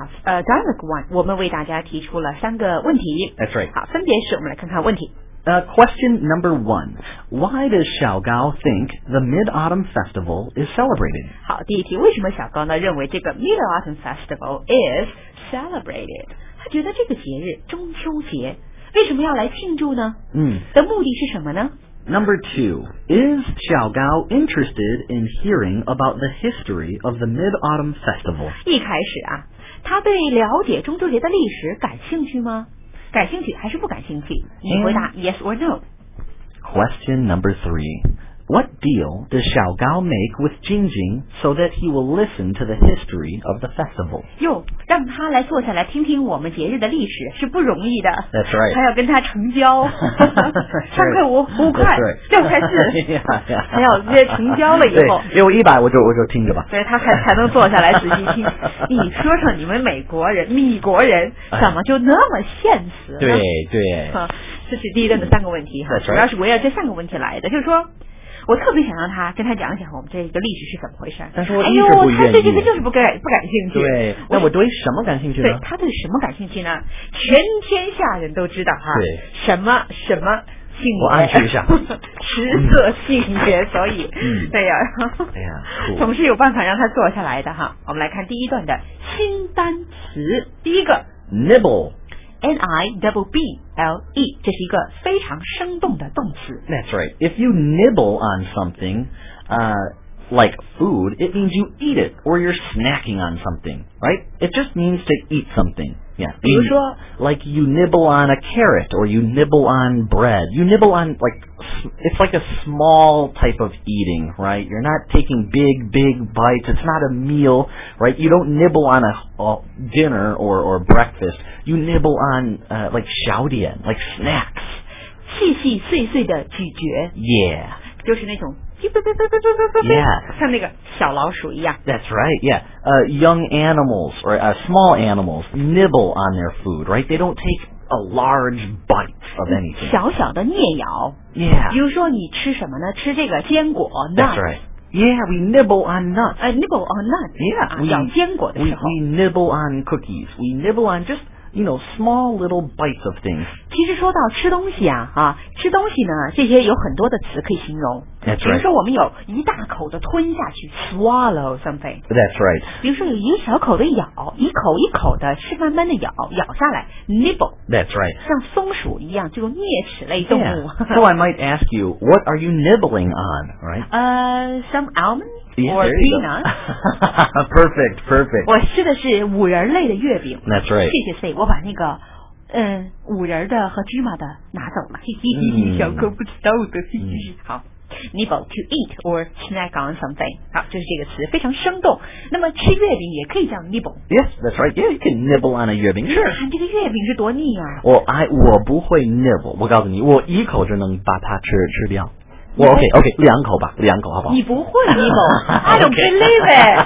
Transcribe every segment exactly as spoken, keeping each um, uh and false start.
呃 dialogue one 我们为大家提出了三个问题。 That's right. 好，分别是我们来看看问题。 Uh, question number one. Why does Xiaogao think the Mid-Autumn Festival is celebrated? 好，第一题，为什么小高呢认为这个 Mid-Autumn Festival is celebrated？ 他觉得这个节日中秋节为什么要来庆祝呢？ 嗯， 的目的是什么呢？ Number two. Is Xiaogao interested in hearing about the history of the Mid-Autumn Festival? 一开始啊，他对了解中秋节的历史感兴趣吗？感兴趣还是不感兴趣？你回答 yes or no。 Question number three. What deal does Xiaogao make with Jingjing so that he will listen to the history of the festival? 哟，让他来坐下来听听我们节日的历史是不容易的。 That's right. 还要跟他成交，三块五五块，六块四，还要约成交了以后， 对，给我一百，我就我就听着吧。 对他才才能坐下来仔细听。你说说你们美国人、米国人怎么就那么现实呢？ 对对， 啊，这是第一轮的三个问题哈，主要是围绕这三个问题来的，就是说。我特别想让他跟他讲讲我们这个历史是怎么回事。 但是我一哎呦， 直不愿意。 他对这个就是不感不感兴趣。 对，那我对什么感兴趣呢？ 对，他对什么感兴趣呢？全天下人都知道哈。 对。 什么什么性别？ 我暗示一下。 食色性别，所以， 嗯， 对呀。 哎呀， 总是有办法让他坐下来的哈。我们来看第一段的新单词，第一个 nibble。N I double B L E 这是一个非常生动的动词。 That's right. If you nibble on something, uh, like food, it means you eat it or you're snacking on something, right? It just means to eat something. Yeah. 比如说 like you nibble on a carrot or you nibble on bread. You nibble on like it's like a small type of eating, right? You're not taking big, big bites. It's not a meal, right? You don't nibble on a, a dinner or, or breakfast. You nibble on uh, like 小点, like snacks. 细细碎碎的咀嚼 Yeah. 就是那种 Yeah. 像那个小老鼠一样。 That's right, yeah. Uh, young animals or uh, small animals nibble on their food, right? They don't take a large bite of anything. 小小的啮咬。 Yeah. 比如说你吃什么呢？吃这个坚果 That's right. Yeah, we nibble on nuts. Uh, nibble on nuts. Yeah. 咬坚果的 We, 时候。 we nibble on cookies. We nibble on just, you know, small little bites of things. 其实说到吃东西啊，啊，吃东西呢，这些有很多的词可以形容。 That's 比如 right. 说我们有一大口的吞下去 ，swallow something。 That's right. 比如说有一个小口的咬，一口一口的是慢慢的咬，咬下来 nibble。 That's right. 像松鼠一样，这种啮齿类动物。 Yeah. So I might ask you, what are you nibbling on, right? 呃、uh, some almonds Yeah, or there you go. peanuts。 Perfect, perfect. 我吃的是五仁类的月饼。 That's right. 谢谢 C， 我把那个嗯五仁的和芝麻的拿走了。嘿嘿嘿嘿，小哥不知道的。嘿嘿嘿，好。Nibble to eat or snack on something， 好，就是这个词非常生动。那么吃月饼也可以叫 nibble。 Yes, that's right. Yeah, you can nibble on a 月饼。Sure. 看这个月饼是多腻啊！ 我 I 我不会 nibble， 我告诉你，我一口就能把它吃吃掉。我 OK OK 两口吧，两口好不好？ 你不会 nibble，I don't believe it。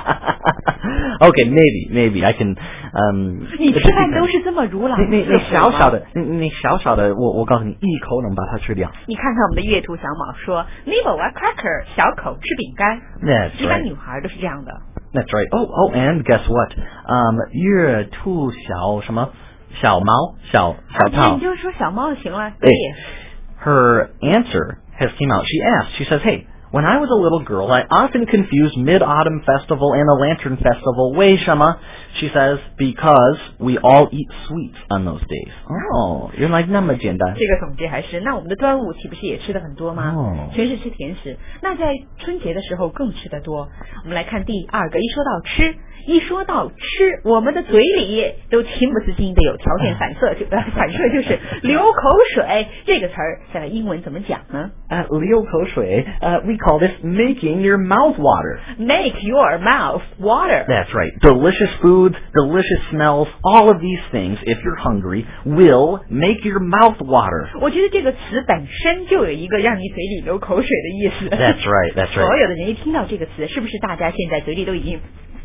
Okay, maybe maybe I can. 嗯， 你吃饭都是这么如狼似虎吗？ 你你小小的，你你小小的，我我告诉你，一口能把它吃掉。 你看看我们的月兔小马说 nibble a cracker， 小口吃饼干。 That's 一般 right. 女孩都是这样的。 That's right. Oh oh, and guess what? Um, 月兔小什么小猫小小套。 你就说小猫就行了。 对。Her answer has came out. She asked. She says, "Hey, when I was a little girl, I often confused Mid-Autumn Festival and the Lantern Festival. 为什么?" She says, "Because we all eat sweets on those days." Oh, 原来那么简单。 这个总结还是，那我们的端午岂不是也吃的很多吗？ 哦， 全是吃甜食。那在春节的时候更吃得多。我们来看第二个，一说到吃，一说到吃，我们的嘴里都情不自禁的有条件反射，就反射就是流口水。这个词儿在英文怎么讲呢？ 呃，流口水。呃 we call this making your mouth water. Make your mouth water. That's right. Delicious foods, delicious smells, all of these things, if you're hungry, will make your mouth water. 我觉得这个词本身就有一个让你嘴里流口水的意思。 That's right, that's right. 所有的人一听到这个词，是不是大家现在嘴里都已经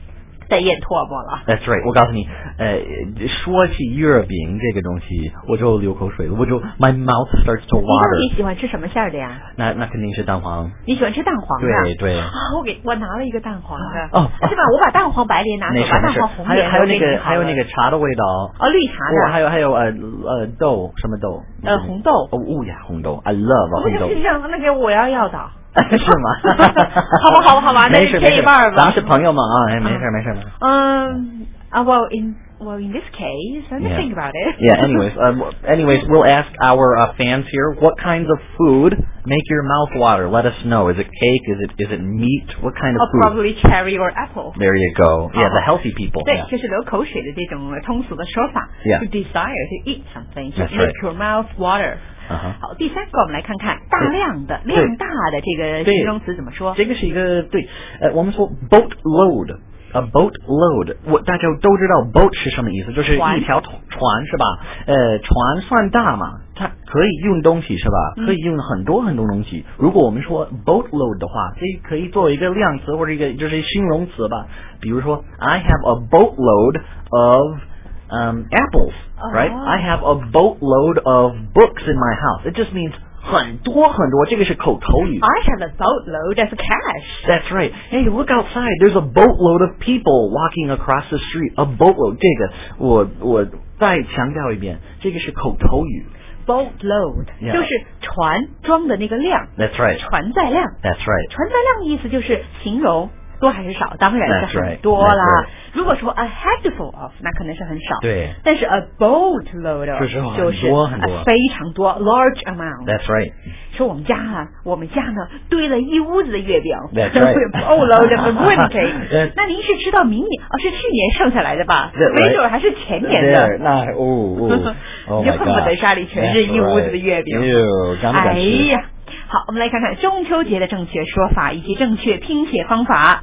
在咽唾沫了。 That's right. 我告诉你，呃，说起月饼这个东西，我就流口水了，我就 my mouth starts to 你到 water。 底喜欢吃什么馅儿的呀？ 那那肯定是蛋黄。 你喜欢吃蛋黄的？ 对对。 啊，我给我拿了一个蛋黄的。 哦， 是吧？我把蛋黄白莲拿走，把蛋黄红还有莲还有那个我给你好了还有那个茶的味道。 哦，绿茶的。 还有还有呃呃豆什么豆？ 呃，红豆。 哦哦呀，红豆 ，I love 红豆。 不是这样，那个我要要的。 是吗？ 好吧，好吧，好吧，那就切一半吧。 咱们是朋友嘛啊，哎，没事没事。 嗯啊，well in well in this case, let me yeah. think about it. Yeah. Anyways, um, anyways, we'll ask our uh, fans here what kinds of food make your mouth water. Let us know. Is it cake? Is it is it meat? What kind of oh, food? Probably cherry or apple. There you go. Yeah, the healthy people. 对， yeah. 就是流口水的这种通俗的说法。 Yeah. To desire to eat something, to That's make right. your mouth water. Uh-huh. 好，第三个我们来看看大量的、量大的这个形容词怎么说？ 这个是一个对，呃，我们说 boat load。A boat load， 我大家都知道 boat 是什么意思，就是一条船是吧？呃，船算大嘛，它可以运东西是吧？ 嗯、 可以运很多很多东西。如果我们说 boat load 的话，这可以作为一个量词或者一个就是形容词吧。比如说 I have a boat load of um, apples, right? Oh. I have a boatload of books in my house. It just means 很多很多，这个是口头语。 I have a boatload of cash. That's right. Hey, look outside. There's a boatload of people walking across the street. A boatload. 这个我我再强调一遍，这个是口头语。 Boatload、yeah. 就是船装的那个量。 That's right. 船载量。 That's right. 船载量的意思就是形容多还是少，当然是很多啦。 Right. 如果说 a handful of， 那可能是很少。 对。 但是 a boatload of 就是就是很多非常多 large amount。 That's right. 说我们家啊，我们家呢堆了一屋子的月饼。 That's right. boatload of wedding cake。那您是吃到明年？哦，是去年剩下来的吧？没准还是前年的。 那哦哦， 你就恨不得家里全是一屋子的月饼。哎呀。好，我们来看看中秋节的正确说法以及正确拼写方法。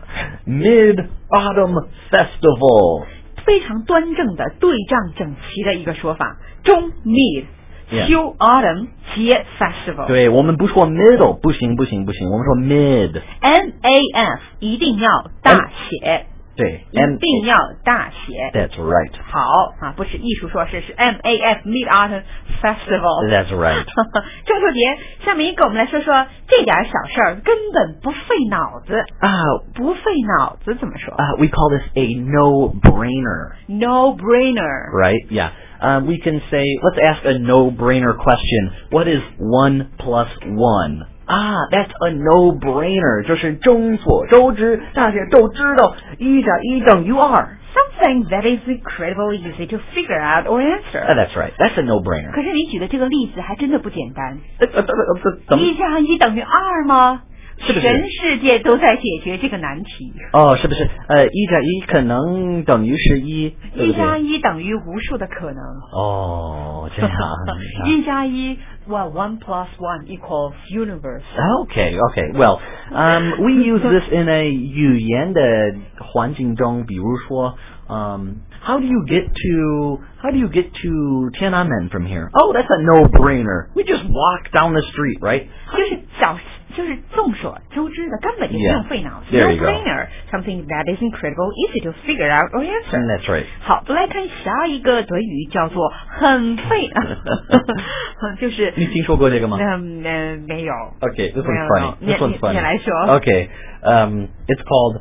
Mid-Autumn Festival， 非常端正的、对仗整齐的一个说法。中 mid， 秋 autumn 节 festival。 对，我们不说 middle， 不行不行不行，我们说 mid。M A F 一定要大写。 对， 一定要大写。 That's right. 好啊，不是艺术硕士，是 M A F Mid Autumn Festival. That's right. 中秋节，下面一个我们来说说这点小事儿根本不费脑子啊， 不费脑子怎么说？ 啊、uh, We call this a no-brainer. No-brainer. Right? Yeah. Um, we can say, let's ask a no-brainer question. What is one plus one? Ah, that's a no-brainer. 就是众所周知，大家都知道，一加一等于二。 Something that is incredibly easy to figure out or answer. Uh, that's right. That's a no-brainer. 可是你举的这个例子还真的不简单。 呃呃呃一加一等于二吗？ 是不是？ 全世界都在解决这个难题。 哦，是不是？呃，一加一可能等于是一， 一加一等于无数的可能。 哦，这样。 一加一 well, one plus one equals universe. Okay, okay. Well, um, we use this in a 语言的环境中，比如说，um, how do you get to how do you get to Tiananmen from here? Oh, that's a no-brainer. We just walk down the street, right? 就是小。就是众所周知的，根本就不用费脑子。 Yeah, no-brainer, something that is incredible, easy to figure out or answer. And that's right. 好，来看下一个短语，叫做很费，就是你听说过这个吗？ 嗯呃没有。 Okay, this one's funny. This one's funny. 你来说。 Okay, um, it's called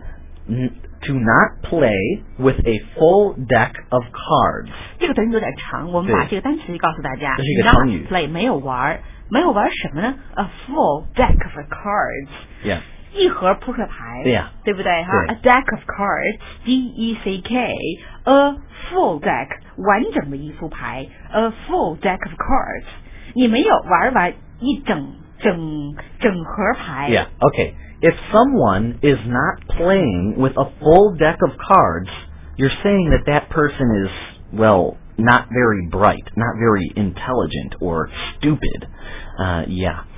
to not play with a full deck of cards. 这个短语有点长，我们把这个单词告诉大家。 这是一个成语。 Not play 没有玩。没有玩什么呢 ？A full deck of cards， yeah. 一盒扑克牌， 对呀， 对不对哈 ？A deck of cards，D E C K，a full deck， 完整的一副牌 ，a full deck of cards， 你没有玩完一整整整盒牌。 Yeah, okay. If someone is not playing with a full deck of cards, you're saying that that person is, well,not very bright, not very intelligent or stupid. Uh, yeah.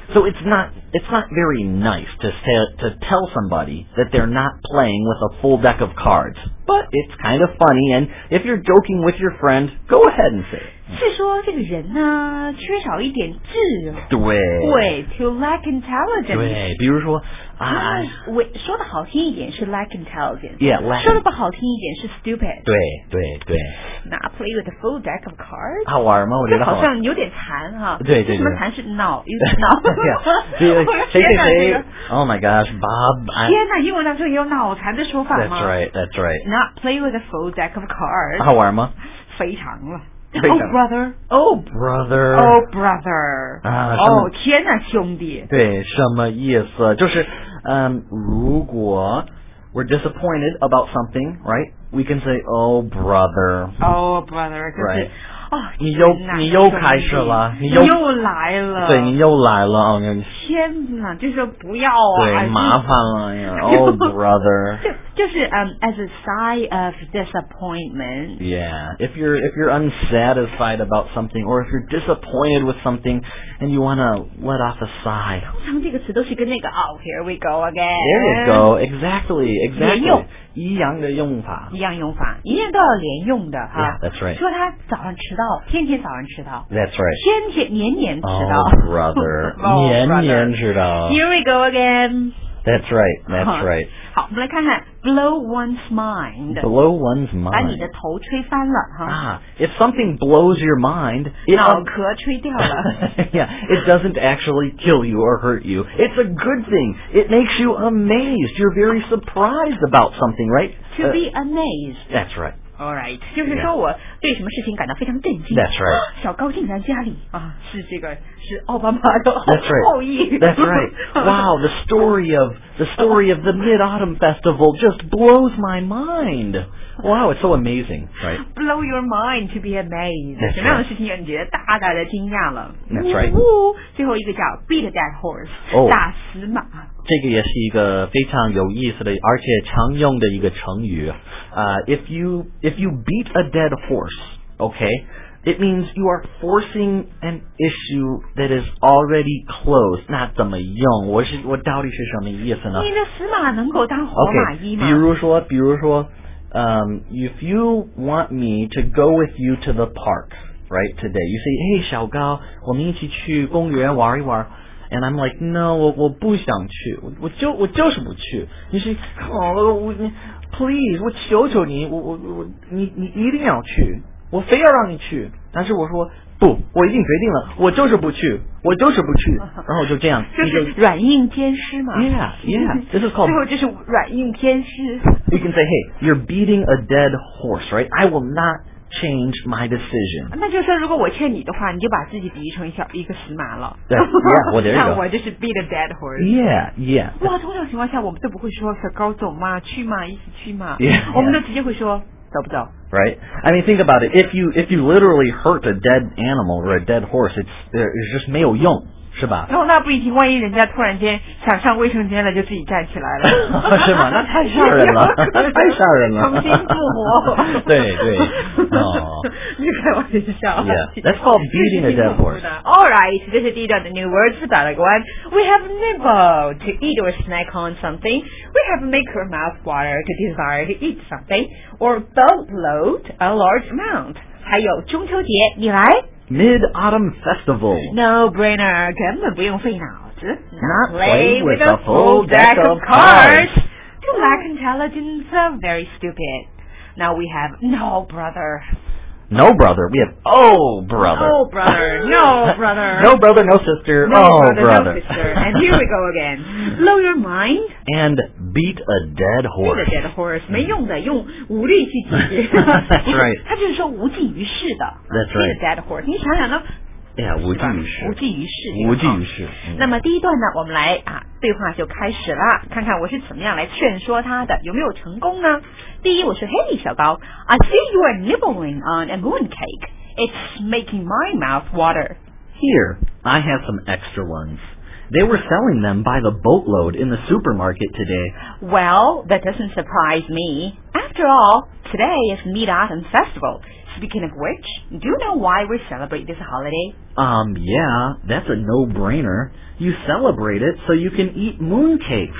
So it's not it's not very nice to say, to tell somebody that they're not playing with a full deck of cards. But it's kind of funny, and if you're joking with your friend, go ahead and say it. 是说这个人呢缺少一点智， 对对 ，to lack intelligence。 对，比如说啊， 我说的好听一点是 lack intelligence， yeah, lack. 说的不好听一点是 stupid。 对对对。 那 play with a full deck of cards， 好玩吗？我觉得好玩。 好像有点残哈。 对对对。 什么残是脑，有点脑。 谁谁谁 ？Oh my gosh, Bob！ 天哪，英文当中也有脑残的说法吗 ？That's right, that's right. Not play with a full deck of cards。 好玩吗？ 非常了。 Oh brother, oh brother, oh brother， 啊， 哦天哪，兄弟。 对，什么意思？就是嗯，如果 we're disappointed about something, right? We can say, oh brother. Oh brother， 就是 right. 哦， 你又你又开始了，你又又来了， 对你又来了啊！ 天哪，就说不要啊， 对，麻烦了呀。Oh brother， 就就是嗯、um, as a sign of disappointment. Yeah, if you're if you're unsatisfied about something, or if you're disappointed with something, and you want to let off a sigh. 通常这个词都是跟那个 oh here we go again. There you go, exactly, exactly. 连用一样的用法， 一样用法，一样都要连用的哈。 Yeah, that's right. 说他早上迟到，天天早上迟到。 That's right. 天天年年迟到。 Oh brother， oh, 年年迟到。 Here we go again. That's right, that's right. 好，我们来看看 blow one's mind. Blow one's mind. 把你的头吹翻了哈。 啊 if something blows your mind, it 脑壳吹掉了。 yeah, it doesn't actually kill you or hurt you. It's a good thing. It makes you amazed. You're very surprised about something, right? To be amazed. That's right. All right， 就是说我对什么事情感到非常震惊。 That's right. 小高竟然家里啊是这个是奥巴马的 That's right. 后裔。 That's right. Wow, the story of the story of the Mid-Autumn Festival just blows my mind. Wow, it's so amazing, right? Blow your mind to be amazed. That's 什么样的 right. 事情让你觉得大大的惊讶了 That's right. 呜最后一个叫 beat a dead horse， Oh. 打死马。 这个也是一个非常有意思的，而且常用的一个成语。Uh, if you if you beat a dead horse, okay, it means you are forcing an issue that is already closed. 那怎么用？我是我到底是什么意思呢？ 你的死马能够当活马医吗？ Okay, 比如说，比如说，um, if you want me to go with you to the park, right, today, you say, hey, 小高，我们一起去公园玩一玩。And I'm like, no, 我我不想去，我我就我就是不去。你是，哦，我你 ，please， 我求求你，我我我你你一定要去，我非要让你去。但是我说不，我已经决定了，我就是不去，我就是不去。然后就这样， 就是软硬兼施嘛。 Yeah, yeah. This is called. 最后就是软硬兼施。 You can say, hey, you're beating a dead horse, right? I will not change my decision. 那就是说，如果我劝你的话，你就把自己比喻成小一个死马了。 对 yeah, well, there you go. 那我就是 beat a dead horse. Yeah, yeah. 哇，通常情况下我们都不会说小高走嘛，去嘛，一起去嘛。 Yeah, 我们都直接会说走不走。 Right? I mean, think about it. If you if you literally hurt a dead animal or a dead horse, it's it's just 没有用，是吧？ 然后那不一定，万一人家突然间想上卫生间了，就自己站起来了， 是吗？那太吓人了，太吓人了。 重新复活。 对对，哦， 你开玩笑。 Yeah, that's called beating a dead horse. All right, 这是第一段的 new words 是打了个弯。We have nibble to eat or snack on something. We have make our mouth water to desire to eat something, or boatload a large amount. 还有中秋节，你来。 Mid-Autumn Festival. No brainer， 根本不用费脑子。 Not play with a full deck of cards. To lack intelligence, are very stupid. Now we have no brother. No brother. We have oh brother. No brother. No brother. No brother, no sister. No oh brother, brother. no sister. And here we go again. Blow your mind. And beat a dead horse. Beat a dead horse. 没用的，用武力去解决。 That's right. 他就是说无济于事的。 That's right. Beat a dead horse. 你想想呢？ Yeah, 无济于事。 无济于事。 无济于事。 那么第一段呢，我们来啊，对话就开始了，看看我是怎么样来劝说他的，有没有成功呢？第一，我说，嘿，小高 ，I see you are nibbling on a mooncake. It's making my mouth water. Here, I have some extra ones. They were selling them by the boatload in the supermarket today. Well, that doesn't surprise me. After After all, today is Mid-Autumn Festival. Speaking of which, do you know why we celebrate this holiday? Um, yeah, that's a no-brainer. You celebrate it so you can eat mooncakes.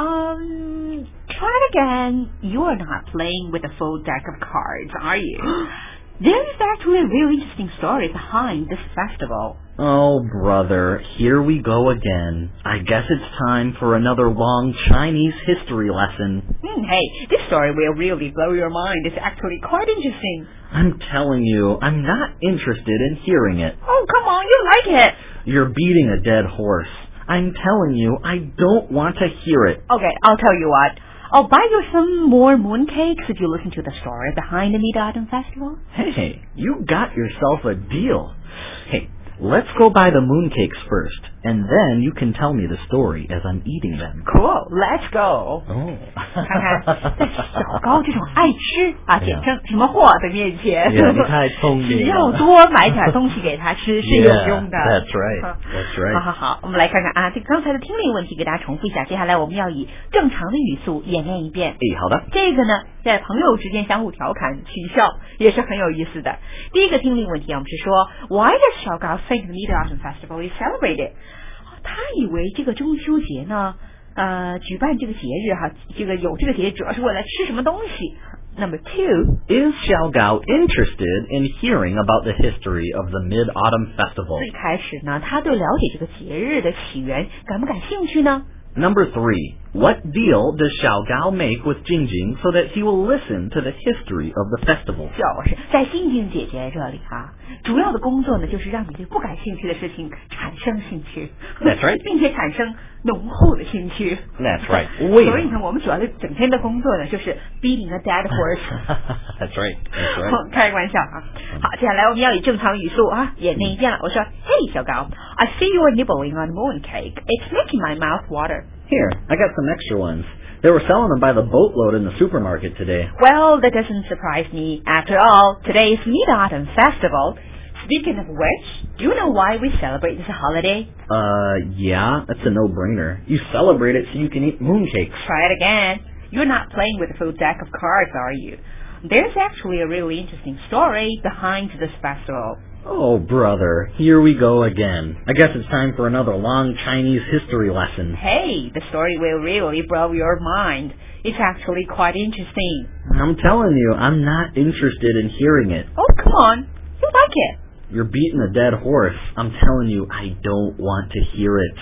Um, try it again. You're not playing with a full deck of cards, are you? There is actually a really interesting story behind this festival. Oh, brother, here we go again. I guess it's time for another long Chinese history lesson. Hmm, hey, this story will really blow your mind. It's actually quite interesting. I'm telling you, I'm not interested in hearing it. Oh, come on, you like it. You're beating a dead horse. I'm telling you, I don't want to hear it. Okay, I'll tell you what. I'll buy you some more mooncakes if you listen to the story behind the Mid-Autumn Festival. Hey, you got yourself a deal. Hey, let's go buy the mooncakes first, and then you can tell me the story as I'm eating them. Cool, let's go. 哦， 看看在小高这种爱吃啊，简称什么货的面前， Yeah, 你太聪明了。 只要多买点东西给他吃是有用的。 Yeah, that's right. That's right. 好好好，我们来看看啊，这个刚才的听力问题给大家重复一下。接下来我们要以正常的语速演练一遍。 哎，好的。 这个呢，在朋友之间相互调侃取笑也是很有意思的。第一个听力问题啊，我们是说 Why does 小高 think the Mid-Autumn Festival is celebrated？ 他以为这个中秋节呢，呃，举办这个节日哈，这个有这个节日主要是为了吃什么东西。Number two, Is Xiao Gao interested in hearing about the history of the Mid-Autumn Festival? 最开始呢，他对了解这个节日的起源感不感兴趣呢？ Number three, what deal does Xiao Gao make with Jingjing so that he will listen to the history of the festival? 就是在欣欣姐姐这里啊，主要的工作呢，就是让你对不感兴趣的事情产生兴趣 That's right. 并且产生浓厚的兴趣。 That's right. 所以呢，我们主要的整天的工作呢，就是 beating a dead horse。 That's right. That's right. 开个玩笑啊！好，接下来我们要以正常语速啊演练一遍了。我说 ，Hey 小高 ，I see you are nibbling on mooncake. It's making my mouth water. Here, I got some extra ones. They were selling them by the boatload in the supermarket today. Well, that doesn't surprise me. After all, today is Mid-Autumn Festival. Speaking of which, do you know why we celebrate this holiday? Uh, yeah, that's a no-brainer. You celebrate it so you can eat mooncakes. Try it again. You're not playing with a full deck of cards, are you? There's actually a really interesting story behind this festival. Oh, brother, here we go again. I guess it's time for another long Chinese history lesson. Hey, the story will really blow your mind. It's actually quite interesting. I'm telling you, I'm not interested in hearing it. Oh, come on. You like it. You're beating a dead horse. I'm telling you, I don't want to hear it.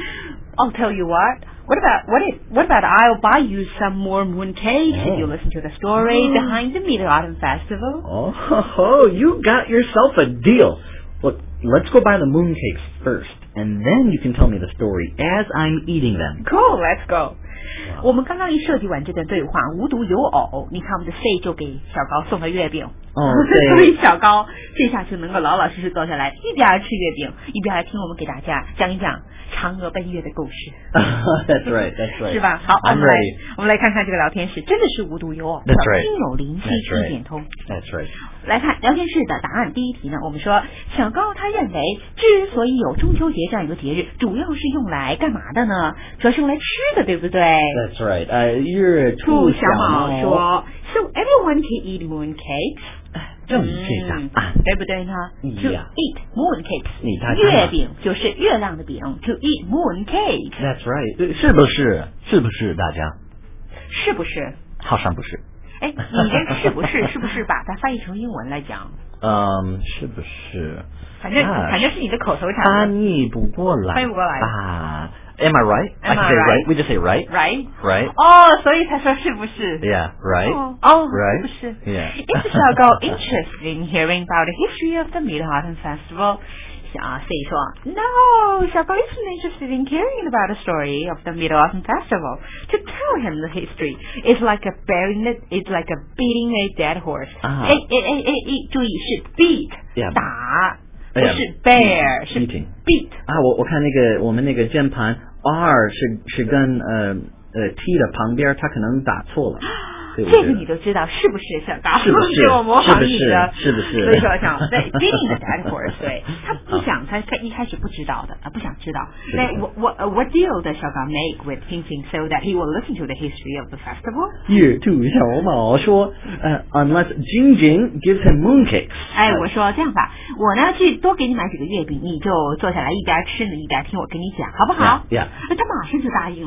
I'll tell you what. What about what if what about I'll buy you some more mooncakes Oh. if you listen to the story behind the Mid-Autumn Festival? Oh, ho, ho, you got yourself a deal. Look, let's go buy the mooncakes first, and then you can tell me the story as I'm eating them. Cool, let's go. 我们刚刚一设计完这段对话，无独有偶，你看我们的 C 就给小高送了月饼。 哦对所以小高这下就能够老老实实坐下来，一边吃月饼，一边来听我们给大家讲一讲嫦娥奔月的故事。 That's right, that's right. 是吧？好，我 I'm 们来 ready. 我们来看看这个聊天室，真的是无独有偶， That's right. 心有灵犀 That's 一 right. 点通。 That's right. 来看聊天室的答案，第一题呢，我们说小高他认为之所以有中秋节这样一个节日，主要是用来干嘛的呢？主要是用来吃的，对不对？ That's right. Uh, you're 兔小毛说 ，So everyone can eat mooncakes。 正确答案， 对不对呢 Yeah. ？To eat mooncakes， 你太月饼就是月亮的饼。To eat mooncakes， That's right. 是不是？是不是大家？ 是不是？ 好像不是。 哎，你这是不是？是不是把它翻译成英文来讲？ 嗯，是不是？ 反正啊反正是你的口头禅。 翻译不过来。 翻译不过来啊 Am I right? Am I can I say right? right. We just say right. Right? Right. 哦，所以才说是不是 Yeah. Right. 哦哦 Right. 不是 Yeah. Is Xiaogao interested in hearing about the history of the Mid-Autumn Festival? 啊 ，C 说 No, Xiaogao isn't interested in hearing about the story of the Mid-Autumn Festival. To tell him the history is like a bearing it, it's like a beating a dead horse. 啊哎哎哎哎哎，注意是 beat Yeah. 打，不 Yeah. 是 bear，是 Beating. beat。 啊，我我看那个我们那个键盘 R 是是跟呃呃 T 的旁边，它可能打错了。 对不对？ 这个你都知道是不是小刚？ 是不是？ 我模仿你的， 是不是？ 所以说想在 beginning the course， 对，他不想，他一开始不知道的，啊，不想知道。那我我 what deal does 小刚 make with Ping so that he will listen to the history of the festival？ 月兔小毛说，呃、uh, ，unless Jing Jing gives him mooncakes。 哎，我说这样吧，我呢去多给你买几个月饼，你就坐下来一边吃呢一边听我跟你讲，好不好？ Yeah, yeah. 他马上就答应了。